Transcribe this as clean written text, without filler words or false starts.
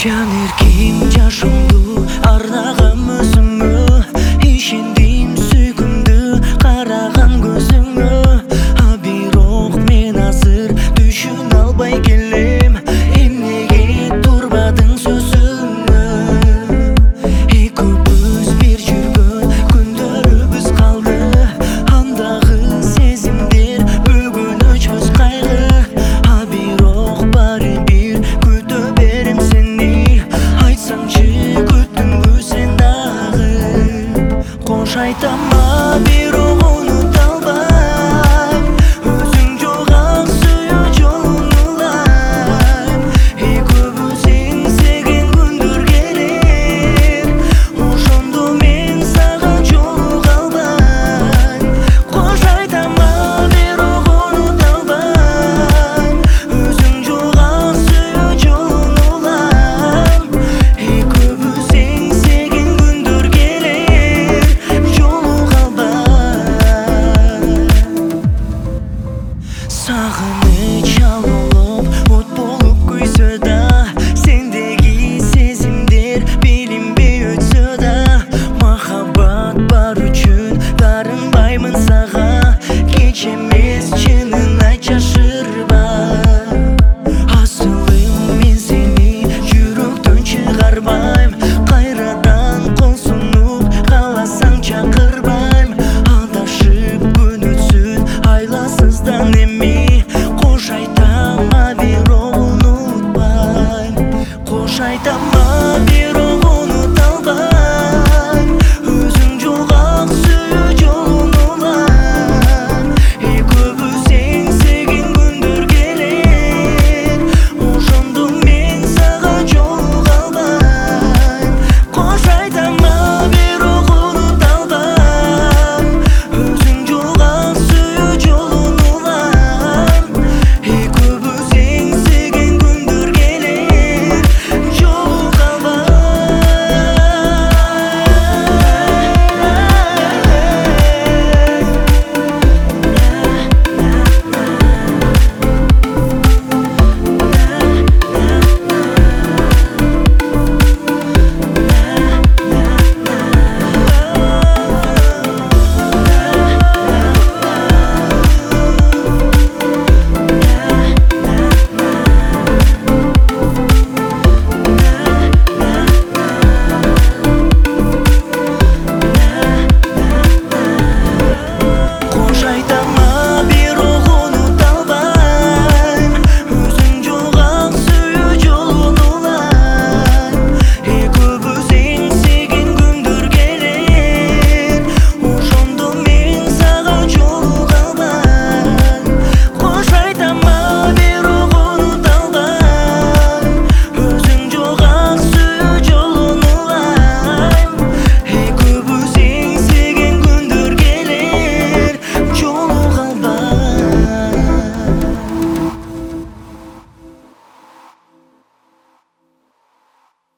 Жан еркем жашымды арнағам өзіңе, ишендім сүйкімді қараған көзіңе. Бирок мен азыр düşün албай келем, эмнеге турбадың сөзүңө. Экөөбүз бир жүргөн күндөрүбүз калды, андагы сезимдер бүгүнөч өз кайгы. Бирок баары бир күтө берем сени, айтсаңчы күттүңбү сен дагы. Кош айтама бирок унута албайм, өзүң жок ак сүйүү жолуну улайм. Экөөбүз эңсеген күндөр келет, ошондо мен сага жолуга албайм. Кош айтама бирок унута албайм, өзүң жок ак сүйүү жолуну улайм. Экөөбүз эңсеген күндөр келет, жолуга албайм. Сагыныч алып, от болуп күйсө да, сендеги сезимдер билинбей өтсө да. Махаббат бар үчүн дарынбаймын сага, кеч эмес чынын айт жашырба. Асылым мен сени жүрөктөн чыгарбайм, кайрадан кол сунуп кааласаң чакырбайм. Адашып күн өтсүн айласыздан эми, кош айтама бирок унутпайм. Кош айтама